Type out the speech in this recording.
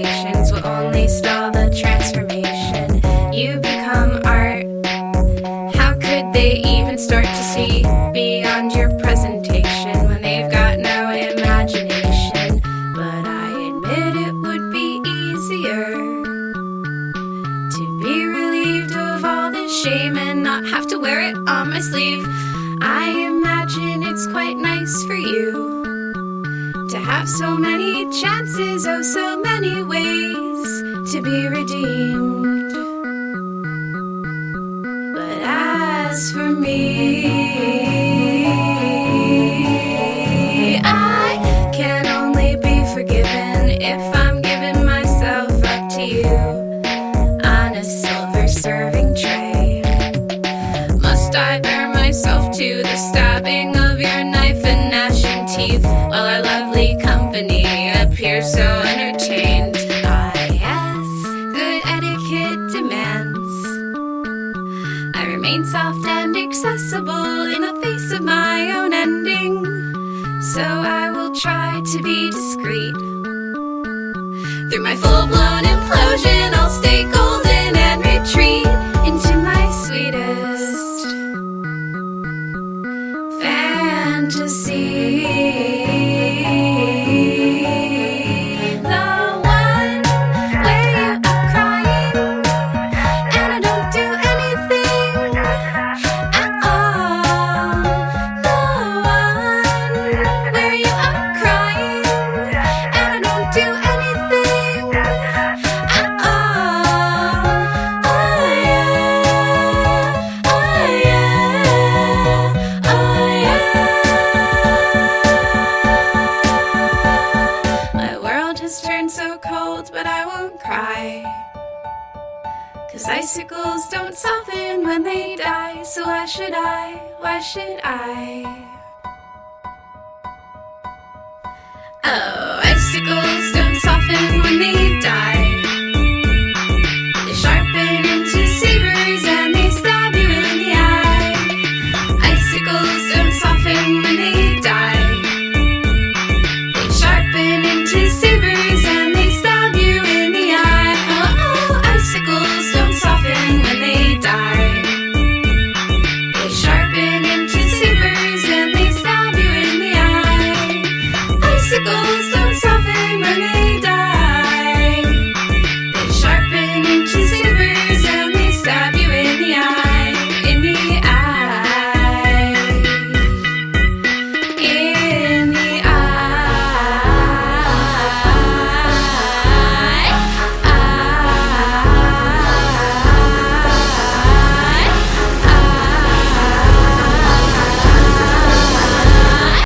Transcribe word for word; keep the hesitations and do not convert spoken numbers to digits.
imaginations will only stall the transformation. You become art. How could they even start to see beyond your presentation when they've got no imagination? But I admit it would be easier to be relieved of all this shame and not have to wear it on my sleeve. I imagine it's quite nice for you to have so many chances, oh so many ways to be redeemed. But as for me, I can only be forgiven if I'm giving myself up to you on a silver serving tray. Must I bear myself to the stabbing of your knife and gnashing teeth while our lovely company appears so entertained? Ah, yes, good etiquette demands I remain soft and accessible in the face of my own ending. So I will try to be discreet. Through my full-blown implosion, I'll stay golden and retreat into my sweetest fantasy. The one where you are crying and I don't do anything at all. The one where you are crying and I don't do anything at all. Oh yeah, oh yeah, oh yeah. My world has turned so cold, but I won't cry, 'cause icicles don't soften when they die. So why should I, why should I? Oh, icicles don't soften when they die. They sharpen into sabers and they stab you in the eye. Icicles don't soften when they die. They sharpen into sabers and they stab you in the eye. Oh, oh, icicles don't soften when they die. They sharpen into sabers and they stab you in the eye. Icicles don't